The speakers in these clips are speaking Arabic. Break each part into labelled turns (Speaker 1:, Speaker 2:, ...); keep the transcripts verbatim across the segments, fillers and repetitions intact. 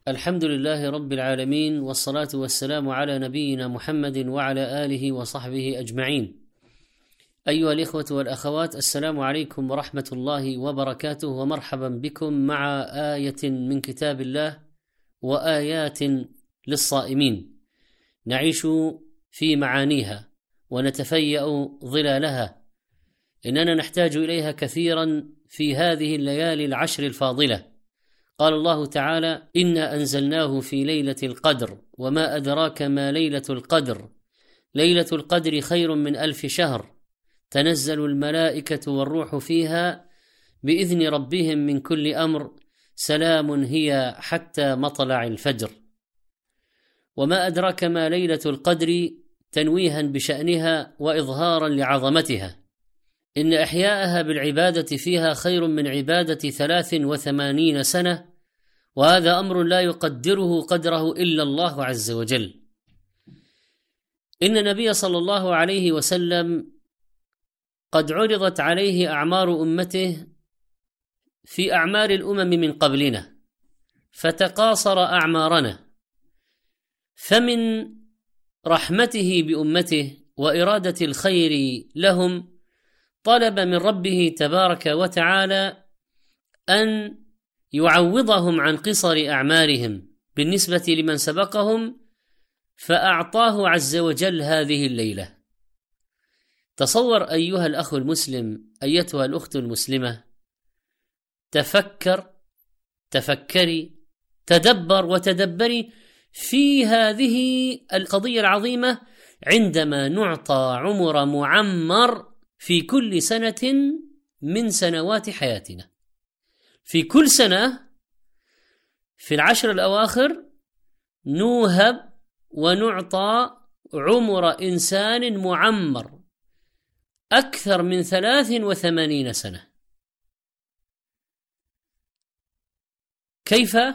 Speaker 1: الحمد لله رب العالمين، والصلاة والسلام على نبينا محمد وعلى آله وصحبه أجمعين. أيها الإخوة والأخوات، السلام عليكم ورحمة الله وبركاته، ومرحبا بكم مع آية من كتاب الله وآيات للصائمين نعيش في معانيها ونتفيأ ظلالها. إننا نحتاج إليها كثيرا في هذه الليالي العشر الفاضلة. قال الله تعالى: إنا أنزلناه في ليلة القدر وما أدراك ما ليلة القدر ليلة القدر خير من ألف شهر تنزل الملائكة والروح فيها بإذن ربهم من كل أمر سلام هي حتى مطلع الفجر. وما أدراك ما ليلة القدر تنويها بشأنها وإظهارا لعظمتها. إن إحياءها بالعبادة فيها خير من عبادة ثلاث وثمانين سنة، وهذا أمر لا يقدره قدره إلا الله عز وجل. إن النبي صلى الله عليه وسلم قد عرضت عليه أعمار أمته في أعمار الأمم من قبلنا، فتقاصر أعمارنا، فمن رحمته بأمته وإرادة الخير لهم طلب من ربه تبارك وتعالى أن يعوضهم عن قصر أعمارهم بالنسبة لمن سبقهم، فأعطاه عز وجل هذه الليلة. تصور أيها الأخ المسلم، أيتها الأخت المسلمة، تفكر تفكري تدبر وتدبري في هذه القضية العظيمة. عندما نعطى عمر معمر في كل سنة من سنوات حياتنا، في كل سنة في العشر الأواخر نوهب ونعطى عمر إنسان معمر أكثر من ثلاث وثمانين سنة. كيف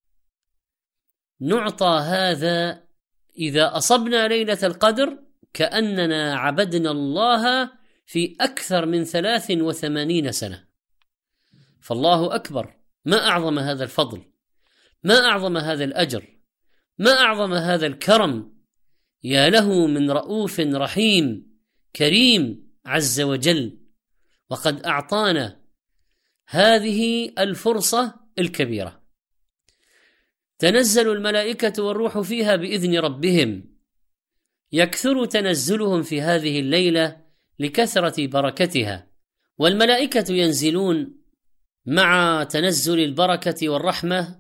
Speaker 1: نعطى هذا إذا أصبنا ليلة القدر؟ كأننا عبدنا الله في أكثر من ثلاث وثمانين سنة. فالله أكبر، ما أعظم هذا الفضل، ما أعظم هذا الأجر، ما أعظم هذا الكرم. يا له من رؤوف رحيم كريم عز وجل، وقد أعطانا هذه الفرصة الكبيرة. تنزل الملائكة والروح فيها بإذن ربهم، يكثر تنزلهم في هذه الليلة لكثرة بركتها. والملائكة ينزلون مع تنزل البركة والرحمة،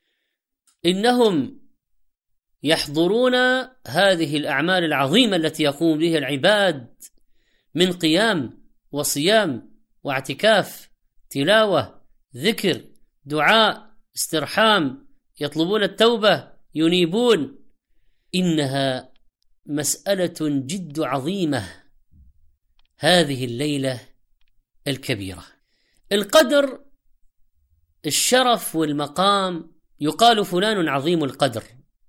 Speaker 1: إنهم يحضرون هذه الأعمال العظيمة التي يقوم بها العباد من قيام وصيام واعتكاف، تلاوة، ذكر، دعاء، استرحام، يطلبون التوبة، ينيبون. إنها مسألة جد عظيمة هذه الليلة الكبيرة. القدر، الشرف والمقام، يقال فلان عظيم القدر،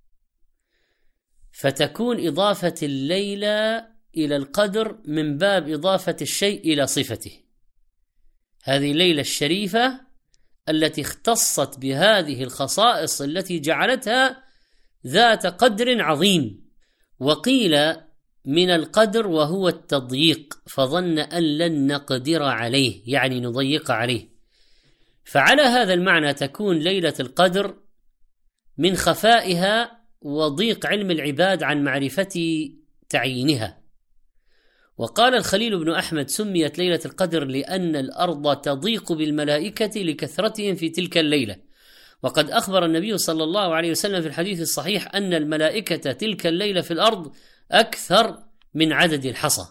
Speaker 1: فتكون إضافة الليلة إلى القدر من باب إضافة الشيء إلى صفته. هذه الليلة الشريفة التي اختصت بهذه الخصائص التي جعلتها ذات قدر عظيم. وقيل من القدر وهو التضييق، فظن أن لن نقدر عليه، يعني نضيق عليه. فعلى هذا المعنى تكون ليلة القدر من خفائها وضيق علم العباد عن معرفة تعيينها. وقال الخليل بن أحمد: سميت ليلة القدر لأن الأرض تضيق بالملائكة لكثرتهم في تلك الليلة. وقد أخبر النبي صلى الله عليه وسلم في الحديث الصحيح أن الملائكة تلك الليلة في الأرض أكثر من عدد الحصى.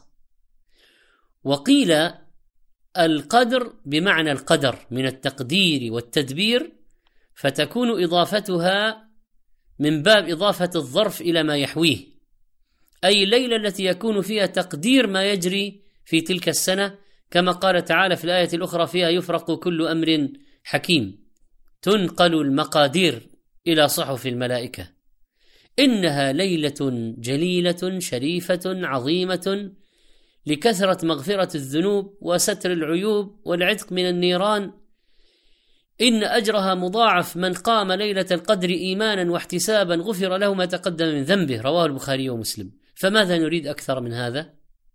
Speaker 1: وقيل القدر بمعنى القدر من التقدير والتدبير، فتكون إضافتها من باب إضافة الظرف إلى ما يحويه، أي الليلة التي يكون فيها تقدير ما يجري في تلك السنة، كما قال تعالى في الآية الأخرى: فيها يفرق كل أمر حكيم. تنقل المقادير إلى صحف الملائكة. إنها ليلة جليلة شريفة عظيمة لكثرة مغفرة الذنوب وستر العيوب والعتق من النيران. إن أجرها مضاعف، من قام ليلة القدر إيمانا واحتسابا غفر له ما تقدم من ذنبه، رواه البخاري ومسلم. فماذا نريد أكثر من هذا؟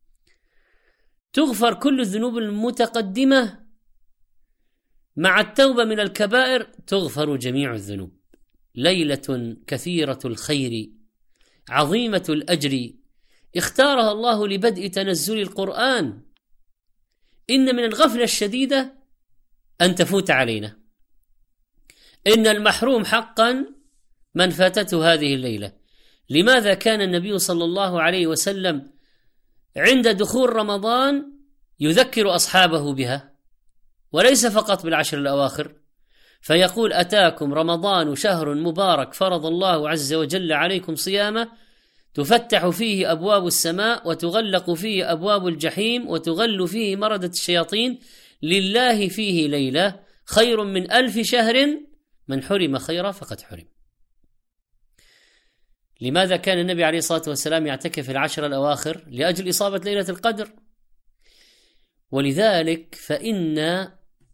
Speaker 1: تغفر كل الذنوب المتقدمة، مع التوبة من الكبائر تغفر جميع الذنوب. ليلة كثيرة الخير عظيمة الأجر، اختارها الله لبدء تنزل القرآن. إن من الغفلة الشديدة أن تفوت علينا. إن المحروم حقا من فاتته هذه الليلة. لماذا كان النبي صلى الله عليه وسلم عند دخول رمضان يذكر أصحابه بها، وليس فقط بالعشر الأواخر، فيقول: أتاكم رمضان شهر مبارك فرض الله عز وجل عليكم صيامه، تفتح فيه أبواب السماء وتغلق فيه أبواب الجحيم وتغل فيه مردة الشياطين، لله فيه ليلة خير من ألف شهر، من حرم خيرا فقد حرم. لماذا كان النبي عليه الصلاة والسلام يعتكف العشر الأواخر؟ لأجل إصابة ليلة القدر. ولذلك فإن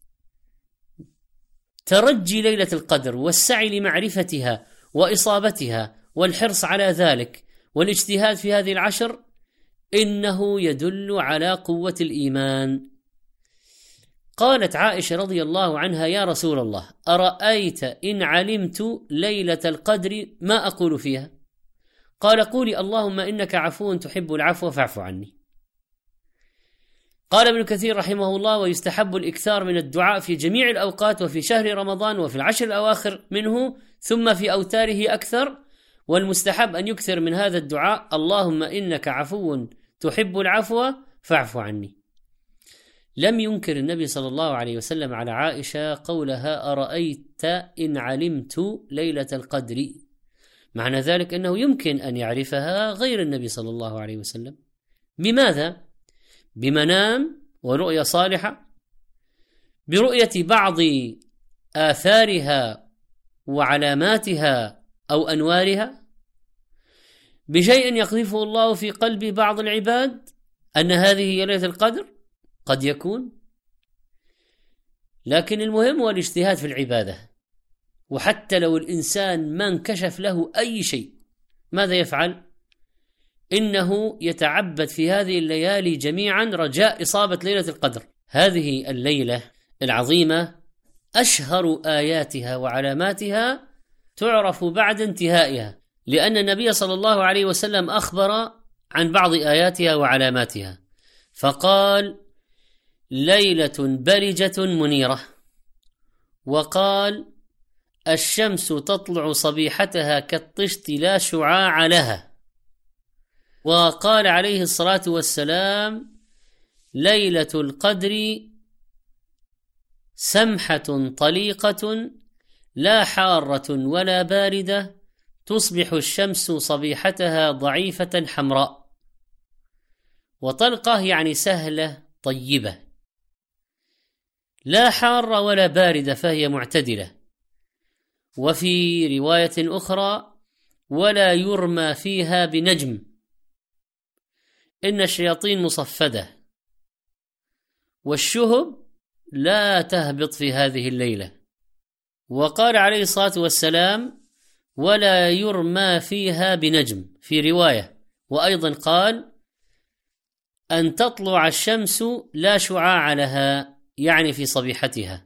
Speaker 1: ترجي ليلة القدر والسعي لمعرفتها وإصابتها والحرص على ذلك والاجتهاد في هذه العشر إنه يدل على قوة الإيمان. قالت عائشة رضي الله عنها: يا رسول الله، أرأيت إن علمت ليلة القدر ما أقول فيها؟ قال: قولي اللهم إنك عفو تحب العفو فاعف عني. قال ابن كثير رحمه الله: ويستحب الإكثار من الدعاء في جميع الأوقات، وفي شهر رمضان وفي العشر الأواخر منه، ثم في أوتاره أكثر. والمستحب أن يكثر من هذا الدعاء: اللهم إنك عفو تحب العفو فاعف عني. لم ينكر النبي صلى الله عليه وسلم على عائشة قولها: أرأيت إن علمت ليلة القدر. معنى ذلك أنه يمكن أن يعرفها غير النبي صلى الله عليه وسلم. بماذا؟ بمنام ورؤية صالحة، برؤية بعض آثارها وعلاماتها أو أنوارها، بشيء يقذفه الله في قلب بعض العباد أن هذه هي ليلة القدر. قد يكون، لكن المهم هو الاجتهاد في العبادة. وحتى لو الإنسان ما انكشف له أي شيء، ماذا يفعل؟ إنه يتعبد في هذه الليالي جميعا رجاء إصابة ليلة القدر. هذه الليلة العظيمة أشهر آياتها وعلاماتها تعرف بعد انتهائها، لأن النبي صلى الله عليه وسلم أخبر عن بعض آياتها وعلاماتها فقال: ليلة برجة منيرة، وقال: الشمس تطلع صبيحتها كالطشت لا شعاع لها، وقال عليه الصلاة والسلام: ليلة القدر سمحة طليقة لا حارة ولا باردة، تصبح الشمس صبيحتها ضعيفة حمراء. وطلقة يعني سهلة طيبة، لا حارة ولا باردة فهي معتدلة. وفي رواية أخرى: ولا يرمى فيها بنجم، إن الشياطين مصفدة، والشهب لا تهبط في هذه الليلة. وقال عليه الصلاة والسلام: ولا يرمى فيها بنجم في رواية. وأيضا قال: أن تطلع الشمس لا شعاع لها، يعني في صبيحتها.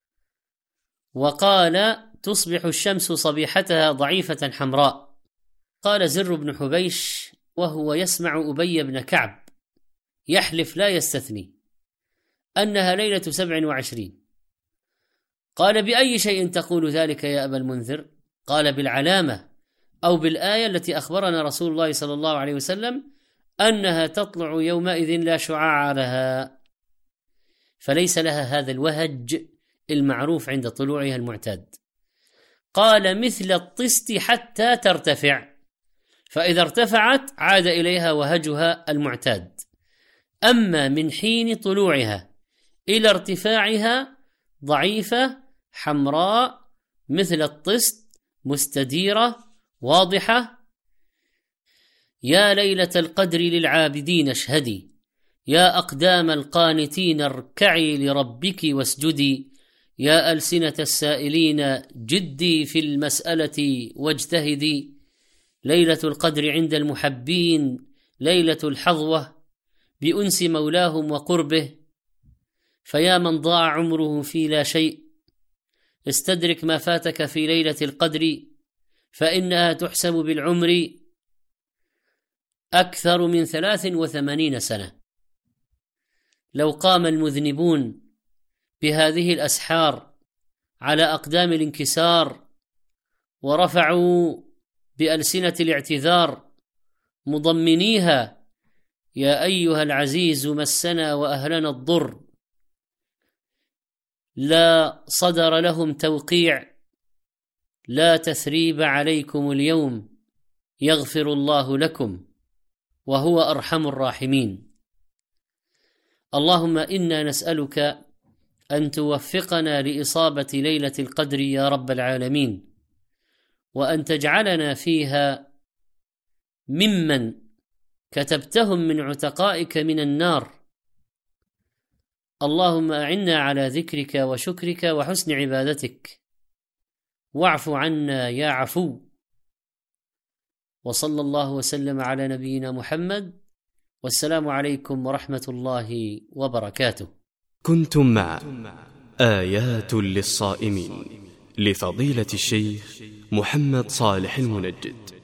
Speaker 1: وقال: تصبح الشمس صبيحتها ضعيفة حمراء. قال زر بن حبيش وهو يسمع أبي بن كعب يحلف لا يستثني أنها ليلة سبع وعشرين. قال: بأي شيء تقول ذلك يا أبا المنذر؟ قال: بالعلامة أو بالآية التي أخبرنا رسول الله صلى الله عليه وسلم أنها تطلع يومئذ لا شعاع لها، فليس لها هذا الوهج المعروف عند طلوعها المعتاد. قال: مثل الطست حتى ترتفع، فإذا ارتفعت عاد إليها وهجها المعتاد. أما من حين طلوعها إلى ارتفاعها ضعيفة حمراء مثل الطست، مستديرة واضحة. يا ليلة القدر للعابدين اشهدي، يا أقدام القانتين اركعي لربك واسجدي، يا ألسنة السائلين جدي في المسألة واجتهدي، ليلة القدر عند المحبين ليلة الحظوة بأنس مولاهم وقربه، فيا من ضاع عمره في لا شيء استدرك ما فاتك في ليلة القدر، فإنها تحسب بالعمر أكثر من ثلاث وثمانين سنة. لو قام المذنبون بهذه الأسحار على أقدام الانكسار ورفعوا بألسنة الاعتذار مضمنيها يا أيها العزيز مسنا وأهلنا الضر، لا صدر لهم توقيع لا تثريب عليكم اليوم يغفر الله لكم وهو أرحم الراحمين. اللهم إنا نسألك أن توفقنا لإصابة ليلة القدر يا رب العالمين، وأن تجعلنا فيها ممن كتبتهم من عتقائك من النار. اللهم أعنا على ذكرك وشكرك وحسن عبادتك، واعف عنا يا عفو. وصلى الله وسلم على نبينا محمد، والسلام عليكم ورحمة الله وبركاته.
Speaker 2: كنتم مع آيات للصائمين لفضيلة الشيخ محمد صالح المنجد.